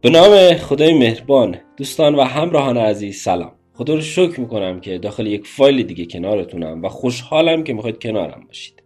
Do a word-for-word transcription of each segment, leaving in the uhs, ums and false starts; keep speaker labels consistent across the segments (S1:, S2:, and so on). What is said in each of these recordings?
S1: به نام خدای مهربان، دوستان و همراهان عزیز سلام. خدا رو شکر میکنم که داخل یک فایل دیگه کنارتونم و خوشحالم که میخواید کنارم باشید.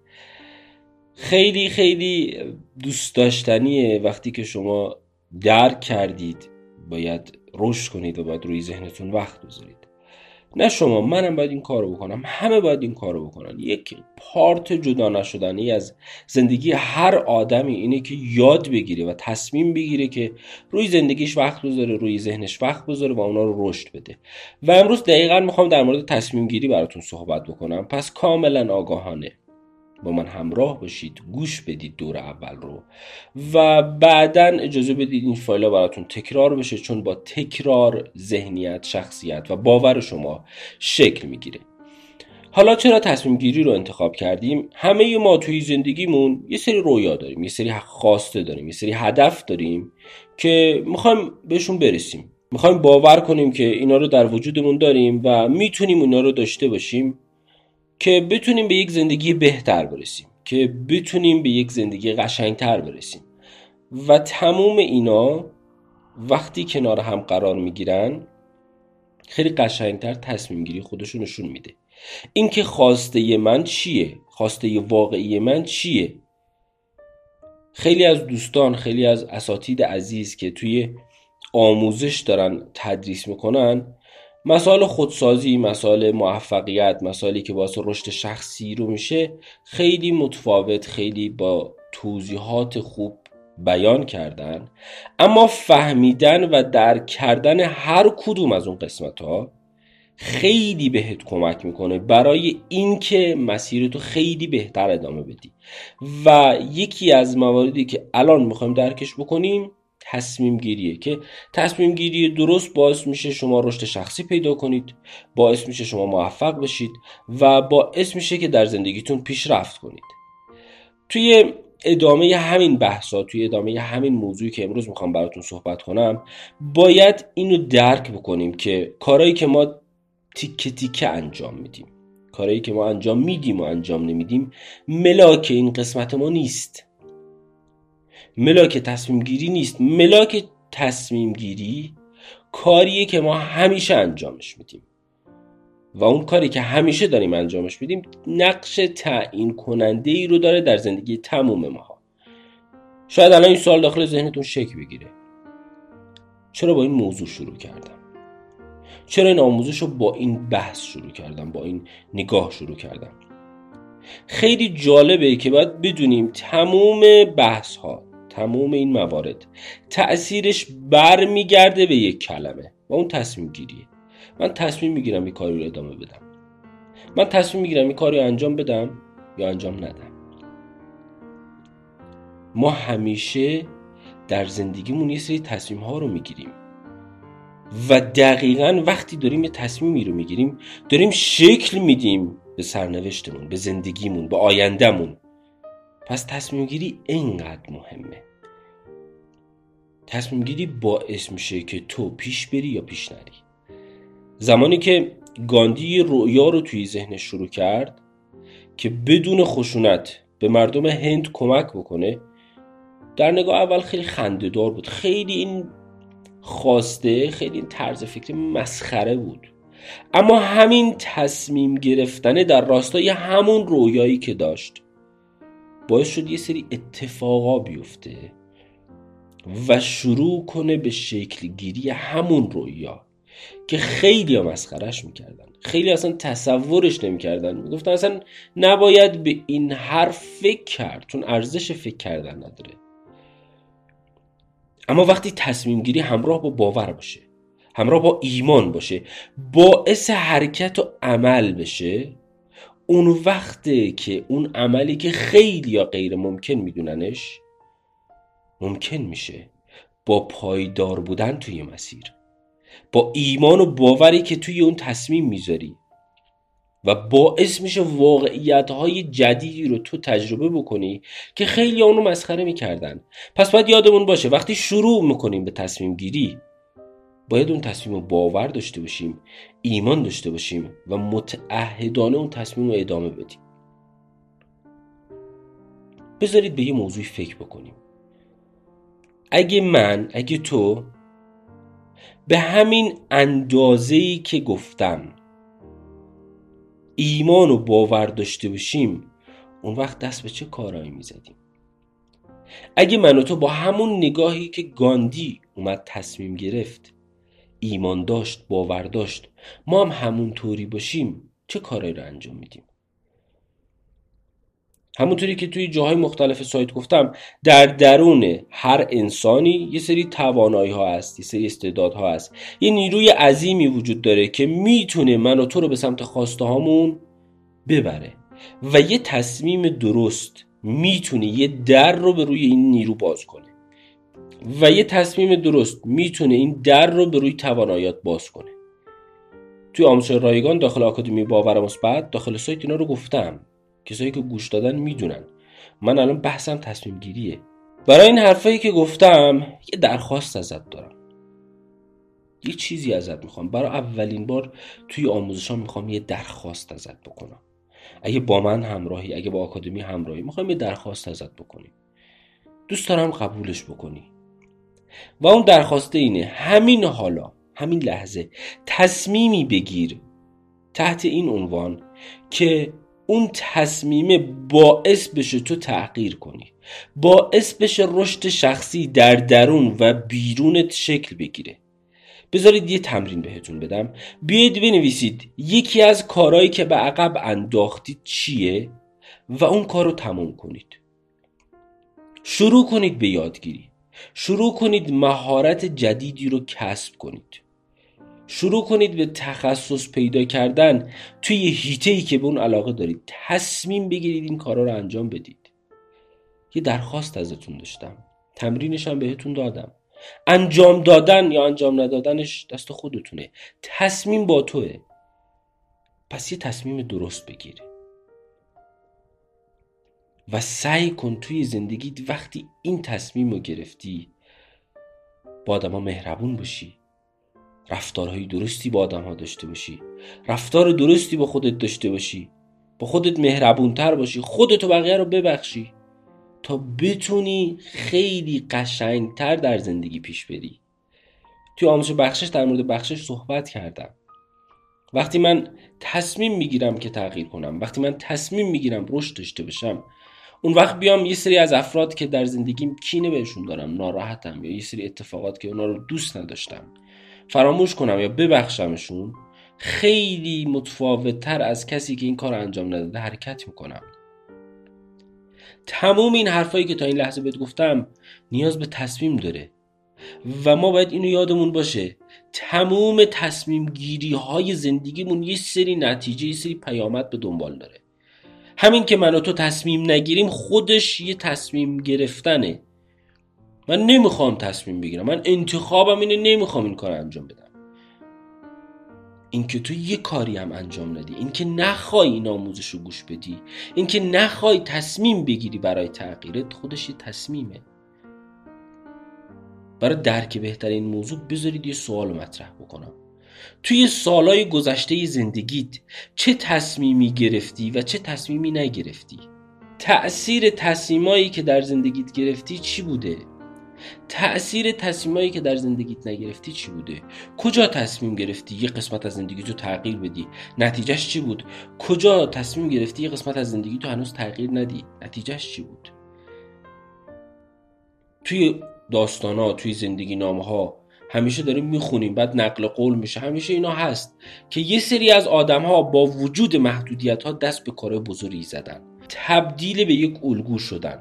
S1: خیلی خیلی دوست داشتنیه وقتی که شما درک کردید باید رشد کنید و باید روی ذهنتون وقت بذارید. نه شما، منم باید این کارو بکنم، همه باید این کارو بکنن. یک پارت جدا نشدنی از زندگی هر آدمی اینه که یاد بگیره و تصمیم بگیره که روی زندگیش وقت بذاره، روی ذهنش وقت بذاره و اونا رو رشد بده. و امروز دقیقاً میخوام در مورد تصمیم گیری براتون صحبت بکنم. پس کاملا آگاهانه با من همراه باشید، گوش بدید دور اول رو و بعداً اجازه بدید این فایل براتون تکرار بشه، چون با تکرار ذهنیت، شخصیت و باور شما شکل میگیره. حالا چرا تصمیم گیری رو انتخاب کردیم؟ همه ما توی زندگیمون یه سری رویا داریم، یه سری خواسته داریم، یه سری هدف داریم که میخوایم بهشون برسیم. میخوایم باور کنیم که اینا رو در وجودمون داریم و میتونیم اینا رو داشته باشیم که بتونیم به یک زندگی بهتر برسیم، که بتونیم به یک زندگی قشنگتر برسیم. و تموم اینا وقتی کنار هم قرار میگیرن خیلی قشنگتر تصمیم گیری خودشو نشون میده. این که خواسته من چیه؟ خواسته واقعی من چیه؟ خیلی از دوستان، خیلی از اساتید عزیز که توی آموزش دارن تدریس میکنن، مسائل خودسازی، مسائل موفقیت، مسائلی که باعث رشد شخصی رو میشه خیلی متفاوت، خیلی با توضیحات خوب بیان کردن. اما فهمیدن و درک کردن هر کدوم از اون قسمت ها خیلی بهت کمک میکنه برای اینکه مسیرتو خیلی بهتر ادامه بدی. و یکی از مواردی که الان میخوایم درکش بکنیم تصمیم گیریه، که تصمیم گیری درست باعث میشه شما رشد شخصی پیدا کنید، باعث میشه شما موفق بشید و باعث میشه که در زندگیتون پیشرفت کنید. توی ادامه همین بحثا، توی ادامه همین موضوعی که امروز میخوام براتون صحبت کنم، باید اینو درک بکنیم که کارهایی که ما تیکه تیکه انجام میدیم، کارهایی که ما انجام میدیم و انجام نمیدیم، ملاک این قسمت ما نیست، ملاک تصمیم گیری نیست. ملاک تصمیم گیری کاریه که ما همیشه انجامش میدیم و اون کاری که همیشه داریم انجامش میدیم نقش تعیین کننده ای رو داره در زندگی تموم ماها. شاید الان این سوال داخل ذهنتون شکل بگیره: چرا با این موضوع شروع کردم؟ چرا این آموزش رو با این بحث شروع کردم، با این نگاه شروع کردم؟ خیلی جالبه که باید بدونیم تموم بحث ها، تموم این موارد تأثیرش بر میگرده به یک کلمه و اون تصمیم گیریه. من تصمیم میگیرم این کاری رو ادامه بدم، من تصمیم میگیرم این کاری رو انجام بدم یا انجام ندم. ما همیشه در زندگیمون یه سری تصمیم ها رو میگیریم و دقیقاً وقتی داریم یه تصمیمی رو میگیریم داریم شکل میدیم به سرنوشتمون، به زندگیمون، به آیندهمون. پس تصمیم گیری اینقدر مهمه. تصمیم گیری باعث میشه که تو پیش بری یا پیش نری. زمانی که گاندی رؤیا رو توی ذهنش شروع کرد که بدون خشونت به مردم هند کمک بکنه، در نگاه اول خیلی خنده‌دار بود، خیلی این خواسته، خیلی این طرز فکر مسخره بود. اما همین تصمیم گرفتن در راستای همون رویایی که داشت باعث شد یه سری اتفاقا بیفته و شروع کنه به شکل گیری همون رویا که خیلی ها مسخرش میکردن، خیلی اصلا تصورش نمیکردن، میگفتن اصلا نباید به این حرف فکر کرد چون ارزش فکر کردن نداره. اما وقتی تصمیم گیری همراه با باور باشه، همراه با ایمان باشه، باعث حرکت و عمل بشه، اون وقته که اون عملی که خیلی یا غیر ممکن میدوننش ممکن میشه، با پایدار بودن توی مسیر، با ایمان و باوری که توی اون تصمیم میذاری و باعث میشه واقعیت‌های جدیدی رو تو تجربه بکنی که خیلی اونو مسخره میکردن. پس باید یادمون باشه وقتی شروع میکنیم به تصمیم گیری باید اون تصمیم رو باور داشته باشیم، ایمان داشته باشیم و متعهدانه اون تصمیم رو ادامه بدیم. بذارید به یه موضوعی فکر بکنیم. اگه من، اگه تو به همین اندازه‌ای که گفتم ایمان و باور داشته باشیم، اون وقت دست به چه کارایی میزدیم؟ اگه من و تو با همون نگاهی که گاندی اومد تصمیم گرفت، ایمان داشت، باور داشت، ما هم همون طوری باشیم، چه کارایی رو انجام میدیم؟ همونطوری که توی جاهای مختلف سایت گفتم، در درون هر انسانی یه سری توانایی ها هست، یه سری استعداد ها هست، یه نیروی عظیمی وجود داره که میتونه من و تو رو به سمت خواسته هامون ببره و یه تصمیم درست میتونه یه در رو به روی این نیرو باز کنه و یه تصمیم درست میتونه این در رو به روی تواناییات باز کنه. توی آموزش رایگان داخل آکادمی باور مثبت داخل سایت اینا رو گفتم، کسایی که گوش دادن میدونن. من الان بحثم تصمیم گیریه. برای این حرفایی که گفتم یه درخواست ازت دارم، یه چیزی ازت میخوام. برای اولین بار توی آموزشام میخوام یه درخواست ازت بکنم. اگه با من همراهی، اگه با آکادمی همراهی، میخوام یه درخواست ازت بکنیم. دوست دارم قبولش بکنی و اون درخواسته اینه: همین حالا، همین لحظه تصمیمی بگیر تحت این عنوان که اون تصمیمه باعث بشه تو تغییر کنی، باعث بشه رشد شخصی در درون و بیرونت شکل بگیره. بذارید یه تمرین بهتون بدم. بیاید بنویسید یکی از کارهایی که به عقب انداختید چیه و اون کار رو تموم کنید. شروع کنید به یادگیری، شروع کنید مهارت جدیدی رو کسب کنید، شروع کنید به تخصص پیدا کردن توی حیطه‌ای که به اون علاقه دارید. تصمیم بگیرید این کارا رو انجام بدید. یه درخواست ازتون داشتم، تمرینش هم بهتون دادم. انجام دادن یا انجام ندادنش دست خودتونه، تصمیم با توه. پس یه تصمیم درست بگیر و سعی کن توی زندگیت وقتی این تصمیم رو گرفتی با آدم ها مهربون باشی، رفتارهای درستی با آدم ها داشته باشی، رفتار درستی با خودت داشته باشی، با خودت مهربونتر باشی، خودت و بقیه رو ببخشی تا بتونی خیلی قشنگتر در زندگی پیش بری. توی آموزش بخشش در مورد بخشش صحبت کردم. وقتی من تصمیم میگیرم که تغییر کنم، وقتی من تصمیم میگیرم رشد داشته باشم، اون وقت بیام یه سری از افراد که در زندگیم کینه بهشون دارم، ناراحتم، یا یه سری اتفاقات که اونا رو دوست نداشتم فراموش کنم یا ببخشمشون، خیلی متفاوت‌تر از کسی که این کار انجام نداده حرکت میکنم. تمام این حرفایی که تا این لحظه بهت گفتم نیاز به تصمیم داره و ما باید اینو یادمون باشه. تمام تصمیم گیری های زندگیمون یه سری نتیجه، یه سری پیامد به دنبال داره. همین که من و تو تصمیم نگیریم خودش یه تصمیم گرفتنه. من نمیخوام تصمیم بگیرم، من انتخابم اینه نمیخوام این کار انجام بدم. این که تو یه کاری هم انجام ندی، این که نخوای این آموزش رو گوش بدی، این که نخوای تصمیم بگیری برای تغییرت، خودش یه تصمیمه. برای درک بهتر این موضوع بذارید یه سوال مطرح بکنم. توی سالهای گذشته زندگیت چه تصمیمی گرفتی و چه تصمیمی نگرفتی؟ تأثیر تصمیمایی که در زندگیت گرفتی چی بوده؟ تأثیر تصمیمایی که در زندگیت نگرفتی چی بوده؟ کجا تصمیم گرفتی یه قسمت از زندگیتو تغییر بدی؟ نتیجهش چی بود؟ کجا تصمیم گرفتی یه قسمت از زندگیتو هنوز تغییر ندی؟ نتیجهش چی بود؟ توی داستانا، توی زندگی نامه‌ها همیشه داریم میخونیم، بعد نقل قول میشه، همیشه اینا هست که یه سری از آدم‌ها با وجود محدودیت‌ها دست به کار بزرگی زدن، تبدیل به یک الگو شدن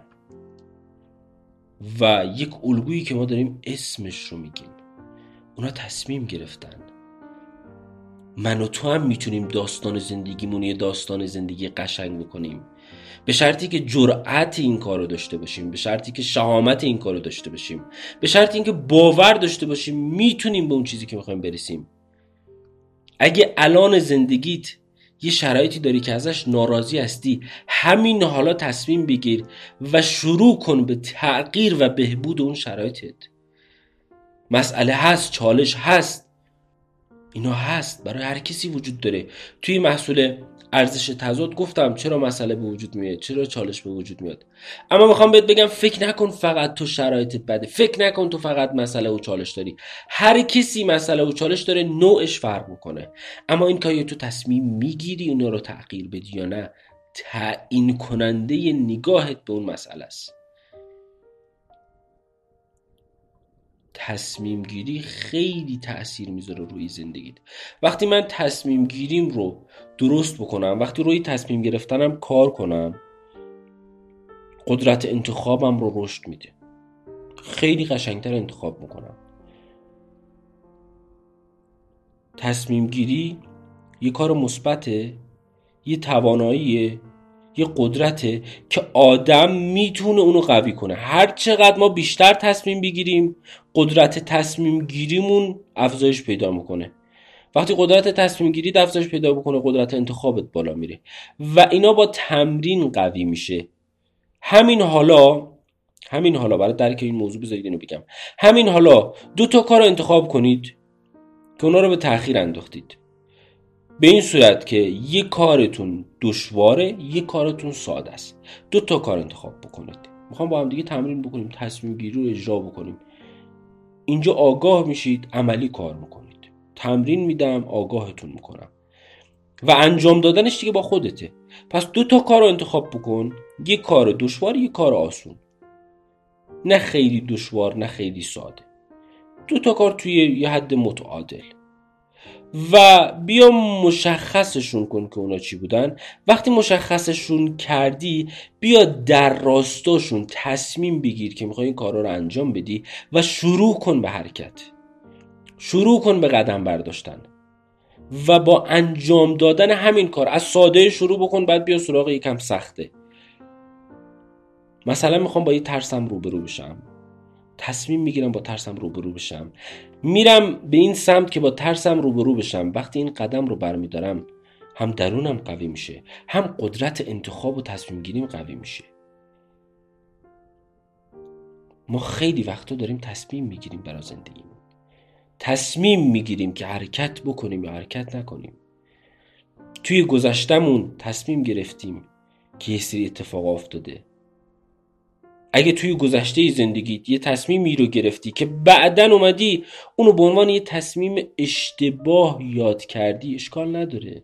S1: و یک الگویی که ما داریم اسمش رو میگیم. اونا تصمیم گرفتن. من و تو هم میتونیم داستان زندگیمون یه داستان زندگی قشنگ بکنیم، به شرطی که جرأت این کار رو داشته باشیم، به شرطی که شهامت این کار رو داشته باشیم، به شرطی اینکه باور داشته باشیم میتونیم به اون چیزی که میخوایم برسیم. اگه الان زندگیت یه شرایطی داری که ازش ناراضی هستی، همین حالا تصمیم بگیر و شروع کن به تغییر و بهبود اون شرایطت. مسئله هست، چالش هست، اینا هست، برای هر کسی وجود داره. توی محصول ارزش تضاد گفتم چرا مسئله به وجود میاد، چرا چالش به وجود میاد. اما میخوام بهت بگم فکر نکن فقط تو شرایطت بده، فکر نکن تو فقط مسئله و چالش داری. هر کسی مسئله و چالش داره، نوعش فرق میکنه. اما این که تو تصمیم میگیری اونا رو تغییر بدی یا نه، تعیین کننده نگاهت به اون مسئله است. تصمیم گیری خیلی تأثیر میذاره روی زندگیت. وقتی من تصمیم گیریم رو درست بکنم، وقتی روی تصمیم گرفتنم کار کنم، قدرت انتخابم رو رشد میده، خیلی قشنگتر انتخاب میکنم. تصمیم گیری یه کار مثبته، یه تواناییه، یه قدرته که آدم میتونه اونو قوی کنه. هر چقدر ما بیشتر تصمیم بگیریم، قدرت تصمیم گیریمون افزایش پیدا میکنه. وقتی قدرت تصمیم گیری افزایش پیدا بکنه، قدرت انتخابت بالا میره و اینا با تمرین قوی میشه. همین حالا همین حالا برای درک این موضوع بذارید اینو بگم. همین حالا دو تا کار انتخاب کنید که اونا رو به تأخیر انداختید، به این صورت که یک کارتون دشواره، یک کارتون ساده است. دو تا کار انتخاب بکنید. میخوام با هم دیگه تمرین بکنیم، تصمیم گیری رو اجرا بکنیم. اینجا آگاه میشید، عملی کار میکنید. تمرین میدم، آگاهتون میکنم و انجام دادنش دیگه با خودته. پس دو تا کار رو انتخاب بکن، یک کار دشوار، یک کار آسون. نه خیلی دشوار نه خیلی ساده، دو تا کار توی یه حد متعادل. و بیا مشخصشون کن که اونا چی بودن. وقتی مشخصشون کردی، بیا در راستاشون تصمیم بگیر که میخوای این کارا رو انجام بدی و شروع کن به حرکت، شروع کن به قدم برداشتن و با انجام دادن همین کار. از ساده شروع بکن، بعد بیا سراغ یکم سخته. مثلا میخوام با یه ترسم روبرو بشم، تصمیم میگیرم با ترسم روبرو بشم، میرم به این سمت که با ترسم روبرو بشم. وقتی این قدم رو برمیدارم، هم درونم قوی میشه، هم قدرت انتخاب و تصمیم گیریم قوی میشه. ما خیلی وقتا داریم تصمیم میگیریم برای زندگیمون، تصمیم میگیریم که حرکت بکنیم یا حرکت نکنیم. توی گذشتمون تصمیم گرفتیم که یه سری اتفاق افتاده. اگه توی گذشته زندگیت یه تصمیمی رو گرفتی که بعدن اومدی اونو به عنوان یه تصمیم اشتباه یاد کردی، اشکال نداره.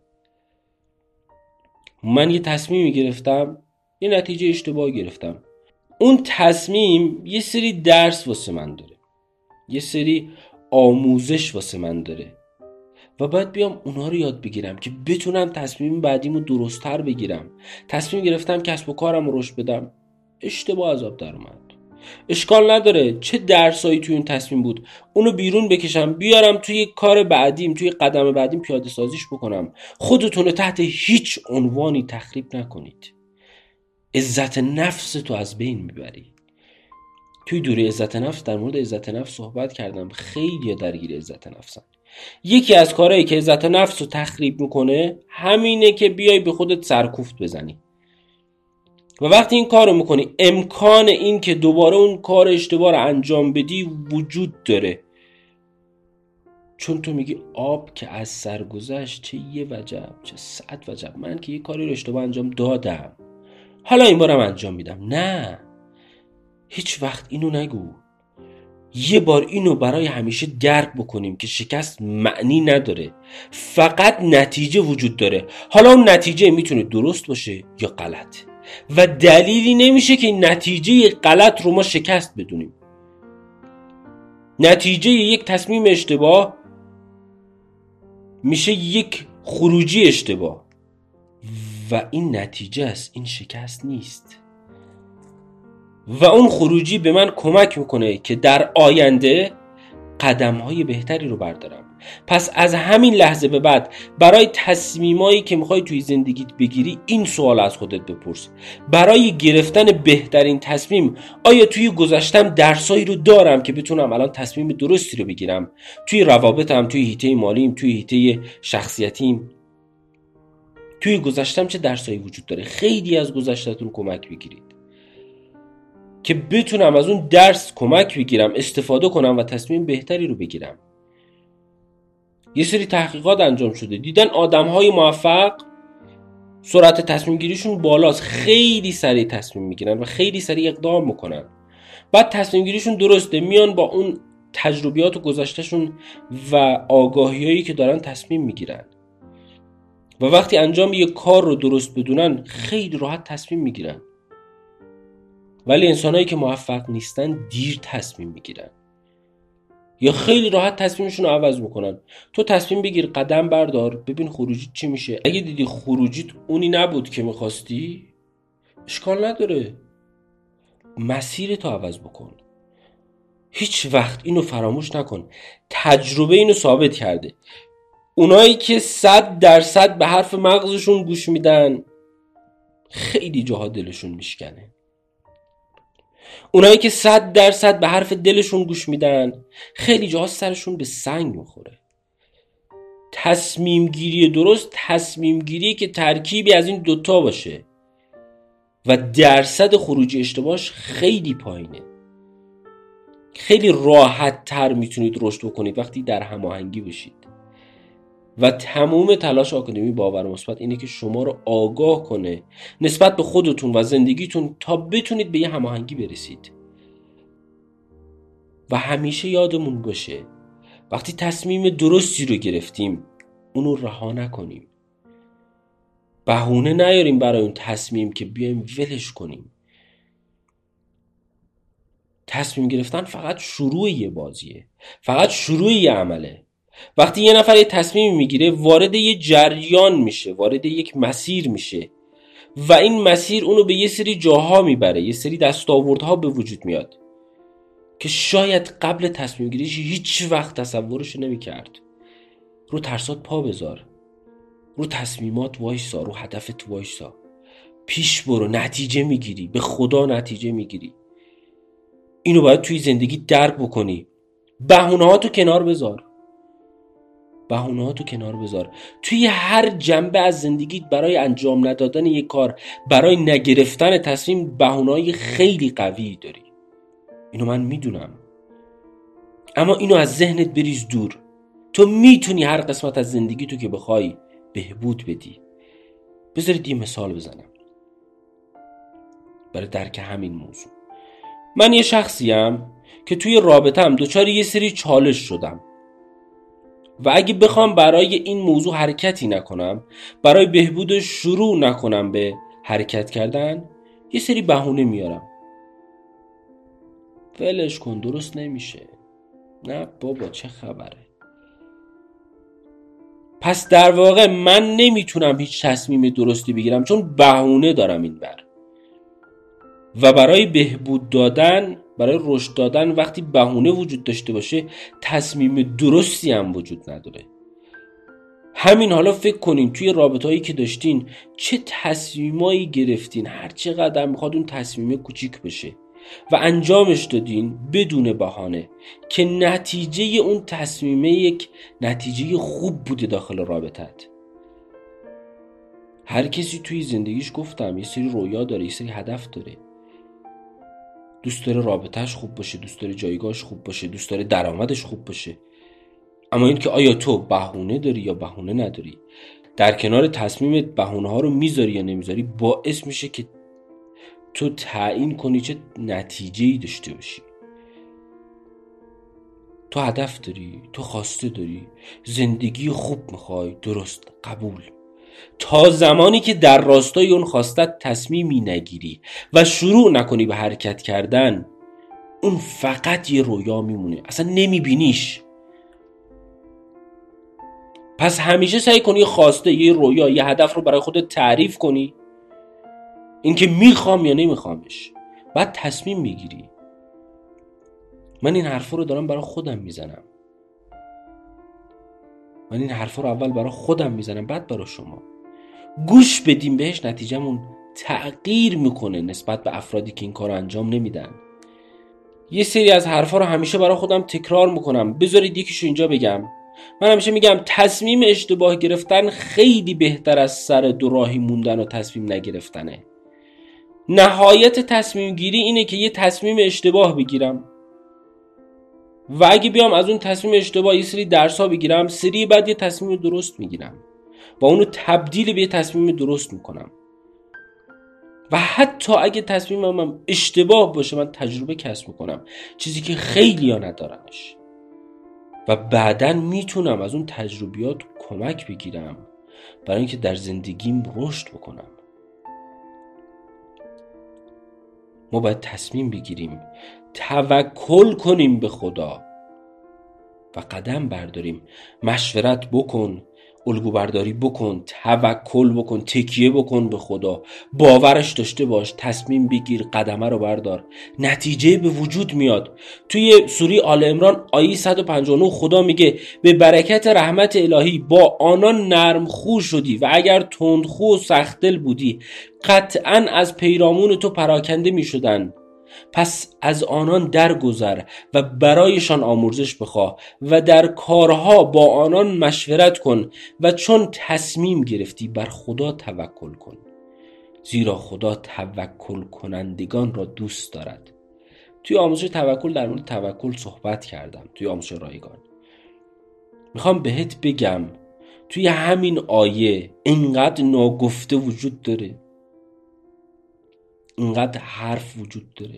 S1: من یه تصمیمی گرفتم، یه نتیجه اشتباه گرفتم. اون تصمیم یه سری درس واسه من داره، یه سری آموزش واسه من داره و باید بیام اونا رو یاد بگیرم که بتونم تصمیم بعدیمو درست‌تر بگیرم. تصمیم گرفتم کسب و کارم رو رشد بدم، اشتباه از آب در اومد. اشکال نداره چه درسایی توی این تصمیم بود، اونو بیرون بکشم، بیارم توی کار بعدیم، توی قدم بعدیم پیاده سازیش بکنم. خودتون رو تحت هیچ عنوانی تخریب نکنید. عزت نفس تو از بین میبری. توی دوره عزت نفس در مورد عزت نفس صحبت کردم. خیلی درگیر عزت نفسن. یکی از کارهایی که عزت نفس رو تخریب میکنه همینه که بیای به خودت سرکوفت بزنی و وقتی این کار رو میکنی، امکان این که دوباره اون کار اشتباه رو انجام بدی وجود داره. چون تو میگی آب که از سر گذشت، چه یه وجب، چه صد وجب، من که یه کاری رو اشتباه انجام دادم، حالا این بارم انجام میدم. نه، هیچ وقت اینو نگو. یه بار اینو برای همیشه درک بکنیم که شکست معنی نداره، فقط نتیجه وجود داره. حالا اون نتیجه میتونه درست باشه یا غلط و دلیلی نمیشه که نتیجه غلط رو ما شکست بدونیم. نتیجه یک تصمیم اشتباه میشه یک خروجی اشتباه و این نتیجه است، این شکست نیست. و اون خروجی به من کمک میکنه که در آینده قدم‌های بهتری رو بردارم. پس از همین لحظه به بعد برای تصمیمایی که میخوای توی زندگیت بگیری این سوال از خودت بپرس: برای گرفتن بهترین تصمیم آیا توی گذشتم درسایی رو دارم که بتونم الان تصمیم درستی رو بگیرم؟ توی روابطم، توی حیطه مالیم، توی حیطه شخصیتیم، توی گذشتم چه درسایی وجود داره؟ خیلی از گذشتتون کمک بگیرید که بتونم از اون درس کمک بگیرم، استفاده کنم و تصمیم بهتری رو بگیرم. یه سری تحقیقات انجام شده، دیدن آدم‌های موفق سرعت تصمیم گیریشون بالاست، خیلی سریع تصمیم میگیرن و خیلی سریع اقدام میکنن. بعد تصمیم گیریشون درسته، میان با اون تجربیات و گذشتهشون و آگاهیایی که دارن تصمیم میگیرن و وقتی انجام یک کار رو درست بدونن خیلی راحت تصمیم میگیرن. ولی انسانایی که موفق نیستن دیر تصمیم میگیرن یا خیلی راحت تصمیمشون رو عوض میکنن. تو تصمیم بگیر، قدم بردار، ببین خروجیت چی میشه. اگه دیدی خروجیت اونی نبود که میخواستی، اشکال نداره، مسیر تو عوض بکن. هیچ وقت اینو فراموش نکن، تجربه اینو ثابت کرده. اونایی که صد درصد به حرف مغزشون گوش میدن خیلی جاها دلشون میشکنه. اونایی که صد درصد به حرف دلشون گوش میدن خیلی جاها سرشون به سنگ میخوره. تصمیم گیری درست تصمیم گیری که ترکیبی از این دوتا باشه و درصد خروجی اشتباهش خیلی پایینه. خیلی راحت تر میتونید رشد بکنید وقتی در هماهنگی باشید و تمام تلاش آکادمی باور مثبت اینه که شما رو آگاه کنه نسبت به خودتون و زندگیتون تا بتونید به یه هماهنگی برسید. و همیشه یادمون باشه وقتی تصمیم درستی رو گرفتیم اونو رها نکنیم، بهونه نیاریم برای اون تصمیم که بیایم ولش کنیم. تصمیم گرفتن فقط شروع یه بازیه، فقط شروع یه عمله. وقتی یه نفر یه تصمیم میگیره وارد یه جریان میشه، وارد یک مسیر میشه و این مسیر اونو به یه سری جاها میبره، یه سری دستاوردها به وجود میاد که شاید قبل تصمیم گیریش هیچ وقت تصورش نمیکرد. رو ترسات پا بذار، رو تصمیمات وایسا، رو هدفت وایسا، پیش برو، نتیجه میگیری، به خدا نتیجه میگیری. اینو باید توی زندگی درک بکنی. بهونه‌هاتو کنار بذار، بهونه‌هاتو کنار بذار. توی هر جنبه از زندگیت برای انجام ندادن یک کار، برای نگرفتن تصمیم، بهونه‌های خیلی قوی داری. اینو من میدونم، اما اینو از ذهنت بریز دور. تو میتونی هر قسمت از زندگی تو که بخوای بهبود بدی. بذارید یه مثال بزنم برای درک همین موضوع. من یه شخصیم که توی رابطه‌ام دچار یه سری چالش شدم و اگه بخوام برای این موضوع حرکتی نکنم، برای بهبودش شروع نکنم به حرکت کردن، یه سری بهونه میارم. ولش کن، درست نمیشه، نه بابا چه خبره. پس در واقع من نمیتونم هیچ تصمیم درستی بگیرم چون بهونه دارم این بر. و برای بهبود دادن، برای رشد دادن، وقتی بهونه وجود داشته باشه تصمیم درستی هم وجود نداره. همین حالا فکر کنین توی رابطه‌هایی که داشتین چه تصمیمایی گرفتین، هر چقدر میخواد اون تصمیم کوچیک بشه و انجامش دادین بدون بهانه که نتیجه اون تصمیمه یک نتیجه خوب بوده داخل رابطت. هر کسی توی زندگیش گفتم یه سری رویا داره، یه سری هدف داره. دوست داره رابطهش خوب باشه، دوست داره جایگاهش خوب باشه، دوست داره درآمدش خوب باشه. اما این که آیا تو بهونه داری یا بهونه نداری، در کنار تصمیمت بهونه ها رو میذاری یا نمیذاری، باعث میشه که تو تعیین کنی چه نتیجه‌ای داشته باشی. تو هدف داری، تو خواسته داری، زندگی خوب میخوای، درست، قبول. تا زمانی که در راستای اون خواستت تصمیمی نگیری و شروع نکنی به حرکت کردن، اون فقط یه رویا میمونه، اصلا نمیبینیش. پس همیشه سعی کنی یه خواسته، یه رویا، یه هدف رو برای خودت تعریف کنی، اینکه میخوام یا نمیخوامش، بعد تصمیم بگیری. من این حرفا رو دارم برای خودم میزنم. من این حرفا رو اول برای خودم میزنم بعد برای شما. گوش بدیم بهش، نتیجهمون تغییر میکنه نسبت به افرادی که این کار رو انجام نمیدن. یه سری از حرفا رو همیشه برای خودم تکرار میکنم. بذارید یکیشو اینجا بگم. من همیشه میگم تصمیم اشتباه گرفتن خیلی بهتر از سر دو راهی موندن و تصمیم نگرفتنه. نهایت تصمیم گیری اینه که یه تصمیم اشتباه بگیرم و اگه بیام از اون تصمیم اشتباه یه سری درس‌ها بگیرم، سری بعد یه تصمیم درست میگیرم. و اونو تبدیل به یه تصمیم درست میکنم. و حتی اگه تصمیمم اشتباه باشه من تجربه کسب میکنم، چیزی که خیلی ها ندارنش، و بعداً میتونم از اون تجربیات کمک بگیرم برای اینکه در زندگیم رشد بکنم. ما باید تصمیم بگیریم، توکل کنیم به خدا و قدم برداریم. مشورت بکن، الگو برداری بکن، توکل بکن، تکیه بکن به خدا، باورش داشته باش، تصمیم بگیر، قدمه رو بردار، نتیجه به وجود میاد. توی سوره آل عمران آیه صد و پنجاه و نه خدا میگه به برکت رحمت الهی با آنان نرم خو شدی و اگر تندخو و سخت دل بودی قطعا از پیرامون تو پراکنده میشدن. پس از آنان درگذر و برایشان آمرزش بخواه و در کارها با آنان مشورت کن و چون تصمیم گرفتی بر خدا توکل کن، زیرا خدا توکل کنندگان را دوست دارد. توی آموزش توکل در مورد توکل صحبت کردم توی آموزش رایگان. میخوام بهت بگم توی همین آیه اینقدر ناگفته وجود داره، اینقدر حرف وجود داره.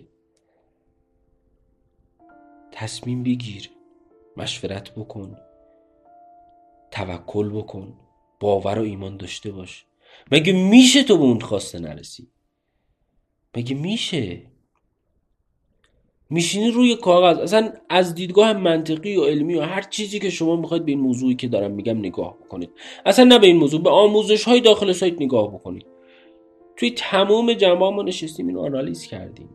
S1: تصمیم بگیر، مشورت بکن، توکل بکن، باور و ایمان داشته باش. مگه میشه تو به اون خواسته نرسی؟ مگه میشه؟ میشینی روی کاغذ، اصلا از دیدگاه منطقی و علمی و هر چیزی که شما میخواید به این موضوعی که دارم میگم نگاه بکنید، اصلا نه به این موضوع، به آموزش های داخل سایت نگاه بکنید. توی تمام جنبه ما نشستیم اینو آنالیز کردیم،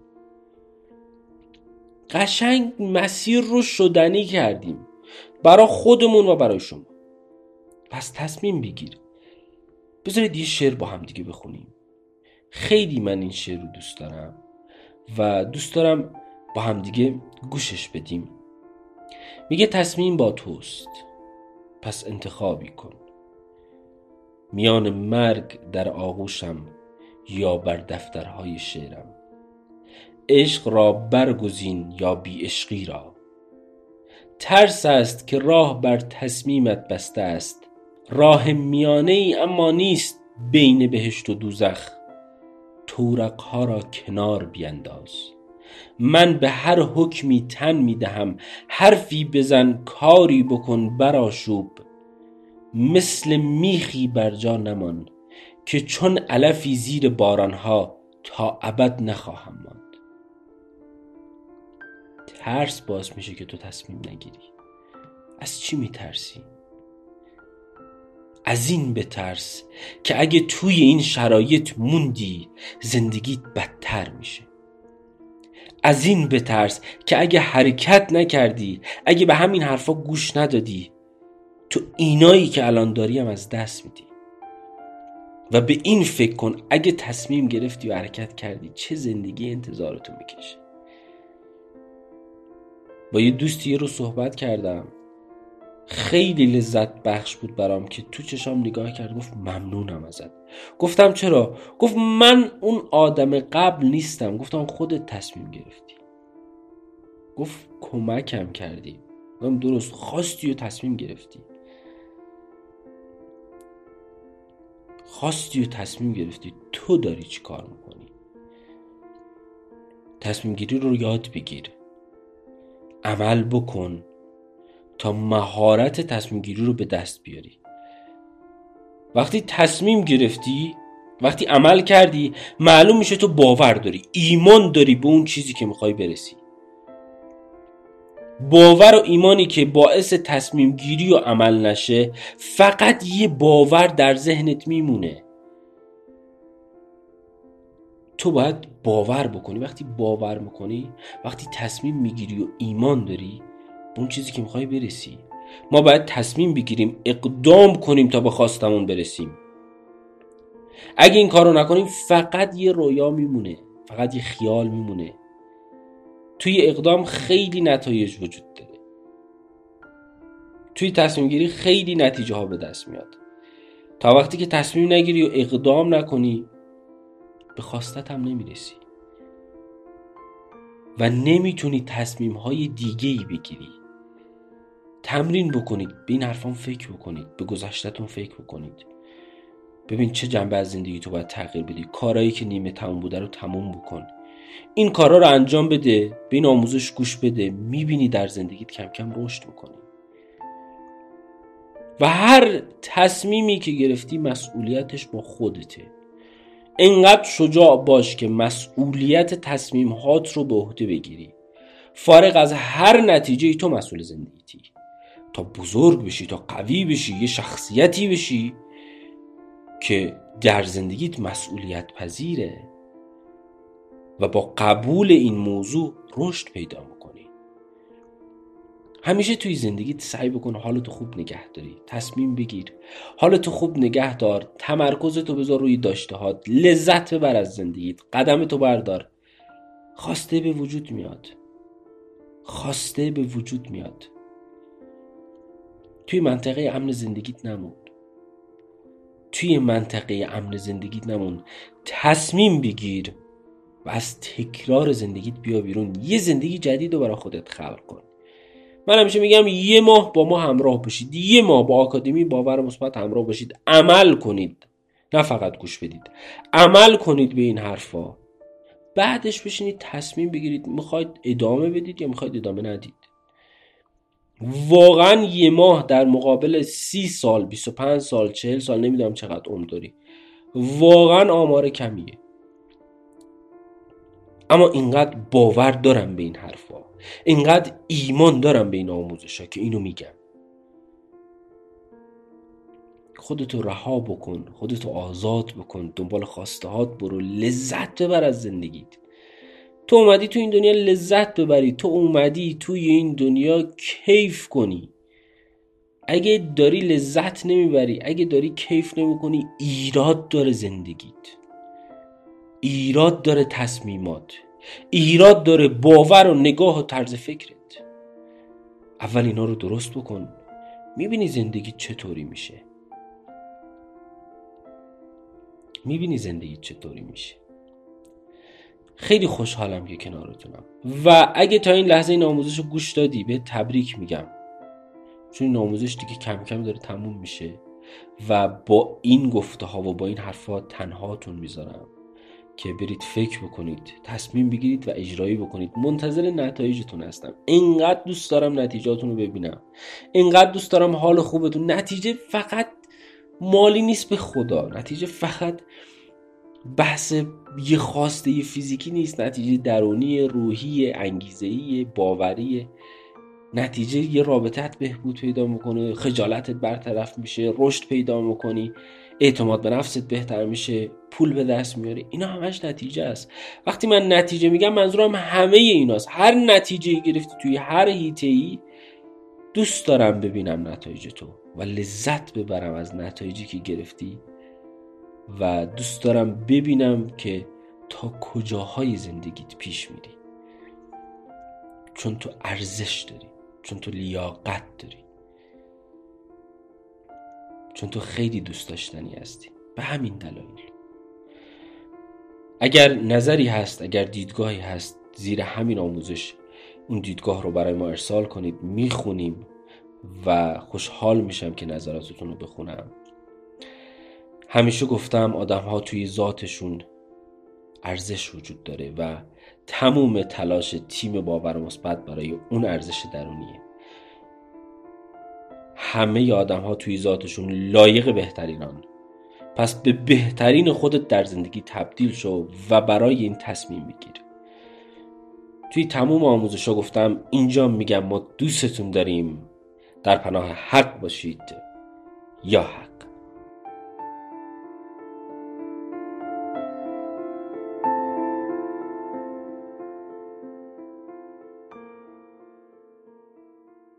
S1: قشنگ مسیر رو شدنی کردیم برای خودمون و برای شما. پس تصمیم بگیر. بذارید یه شعر با هم دیگه بخونیم. خیلی من این شعر رو دوست دارم و دوست دارم با هم دیگه گوشش بدیم. میگه تصمیم با توست، پس انتخابی کن، میان مرگ در آغوشم یا بر دفترهای شعرم. عشق را برگزین یا بی عشقی را، ترس است که راه بر تصمیمت بسته است. راه میانه ای اما نیست بین بهشت و دوزخ. تورقها را کنار بینداز، من به هر حکمی تن میدهم. حرفی بزن، کاری بکن، برآشوب، مثل میخی بر جا نمان که چون علفی زیر بارانها تا ابد نخواهم ماند. ترس باعث میشه که تو تصمیم نگیری. از چی میترسی؟ از این بترس که اگه توی این شرایط موندی زندگیت بدتر میشه. از این بترس که اگه حرکت نکردی، اگه به همین حرفا گوش ندادی، تو اینایی که الان داری هم از دست میدی. و به این فکر کن اگه تصمیم گرفتی و حرکت کردی چه زندگی انتظارتو میکشه. با یه دوستی رو صحبت کردم، خیلی لذت بخش بود برام که تو چشام نگاه کرد، گفت ممنونم ازت. گفتم چرا؟ گفت من اون آدم قبل نیستم. گفتم خودت تصمیم گرفتی. گفت کمکم کردی. گفتم درست، خواستی و تصمیم گرفتی. خواستی و تصمیم گرفتی. تو داری چی کار میکنی؟ تصمیم گیری رو یاد بگیر، عمل بکن تا مهارت تصمیم گیری رو به دست بیاری. وقتی تصمیم گرفتی، وقتی عمل کردی، معلوم میشه تو باور داری، ایمان داری به اون چیزی که میخوای برسی. باور و ایمانی که باعث تصمیم گیری و عمل نشه فقط یه باور در ذهنت میمونه. تو باید باور بکنی. وقتی باور میکنی، وقتی تصمیم میگیری و ایمان داری به اون چیزی که میخوای برسی. ما باید تصمیم بگیریم، اقدام کنیم تا به خواستمون برسیم. اگه این کارو نکنیم فقط یه رویا میمونه، فقط یه خیال میمونه. توی اقدام خیلی نتایج وجود داره، توی تصمیم گیری خیلی نتیجه ها به دست میاد. تا وقتی که تصمیم نگیری و اقدام نکنی به خواستت هم نمیرسی و نمیتونی تصمیم های دیگه ای بگیری. تمرین بکنید، به این حرفان فکر بکنید، به گذشته‌تون فکر بکنید. ببین چه جنبه از زندگی تو باید تغییر بدی. کارهایی که نیمه تموم بوده رو تموم بکن. این کارا رو انجام بده، به این آموزش گوش بده، میبینی در زندگیت کم کم رشد میکنی. و هر تصمیمی که گرفتی مسئولیتش با خودته. انقدر شجاع باش که مسئولیت تصمیمات رو به عهده بگیری. فارغ از هر نتیجه تو مسئول زندگیتی. تا بزرگ بشی، تا قوی بشی، یه شخصیتی بشی که در زندگیت مسئولیت پذیره و با قبول این موضوع رشد پیدا میکنی. همیشه توی زندگیت سعی بکن حالتو خوب نگه داری. تصمیم بگیر، حالتو خوب نگه دار، تمرکزتو بذار روی داشتهات، لذت ببر از زندگیت، قدمتو بردار. خواسته به وجود میاد، خواسته به وجود میاد. توی منطقه امن زندگیت نمون، توی منطقه امن زندگیت نمون. تصمیم بگیر و از تکرار زندگیت بیا بیرون. یه زندگی جدید رو برای خودت خلق کن. من همیشه میگم یه ماه با ما همراه باشید، یه ماه با آکادمی باور مثبت همراه باشید، عمل کنید، نه فقط گوش بدید، عمل کنید به این حرفا. بعدش بشینید تصمیم بگیرید میخواید ادامه بدید یا میخواید ادامه ندید. واقعا یه ماه در مقابل سی سال، بیست و پنج سال، چهل سال، نمیدونم چقدر عمر داری، واقعا آمار کمیه. اما اینقدر باور دارم به این حرفا، اینقدر ایمان دارم به این آموزشا که اینو میگم. خودتو رها بکن، خودتو آزاد بکن، دنبال خواستهات برو، لذت ببر از زندگیت. تو اومدی تو این دنیا لذت ببری، تو اومدی توی این دنیا کیف کنی. اگه داری لذت نمیبری، اگه داری کیف نمیکنی، ایراد داره زندگیت، ایراد داره تصمیمات، ایراد داره باور و نگاه و طرز فکرت. اول اینا رو درست بکن، میبینی زندگی چطوری میشه، میبینی زندگی چطوری میشه. خیلی خوشحالم که کنارتونم و اگه تا این لحظه این آموزش رو گوش دادی به تبریک میگم، چون این آموزش دیگه کم کم داره تموم میشه و با این گفته ها و با این حرفا تنهاتون میذارم که برید فکر بکنید، تصمیم بگیرید و اجرایی بکنید. منتظر نتایجتون هستم. اینقدر دوست دارم نتیجاتون رو ببینم، اینقدر دوست دارم حال خوبتون. نتیجه فقط مالی نیست به خدا، نتیجه فقط بحث یه خواسته یه فیزیکی نیست، نتیجه درونی، روحی، انگیزه‌ای، باوری. نتیجه یه رابطت بهبود پیدا میکنه، خجالتت برطرف میشه، رشد پیدا میکنی، اعتماد به نفست بهتر میشه، پول به دست میاری. اینا همش نتیجه است. وقتی من نتیجه میگم منظورم همه ایناست. هر نتیجه گرفتی توی هر حیطه‌ای دوست دارم ببینم نتایج تو و لذت ببرم از نتایجی که گرفتی و دوست دارم ببینم که تا کجاهای زندگیت پیش میری، چون تو ارزش داری، چون تو لیاقت داری، چون تو خیلی دوست داشتنی هستی. به همین دلایل اگر نظری هست، اگر دیدگاهی هست زیر همین آموزش، اون دیدگاه رو برای ما ارسال کنید، میخونیم و خوشحال میشم که نظراتتون رو بخونم. همیشه گفتم آدم ها توی ذاتشون ارزش وجود داره و تموم تلاش تیم باور مثبت برای اون ارزش درونیه. همه آدم ها توی ذاتشون لایق بهترینان. پس به بهترین خودت در زندگی تبدیل شو و برای این تصمیم بگیر. توی تموم آموزش ها گفتم، اینجا میگم ما دوستتون داریم. در پناه حق باشید یا حق.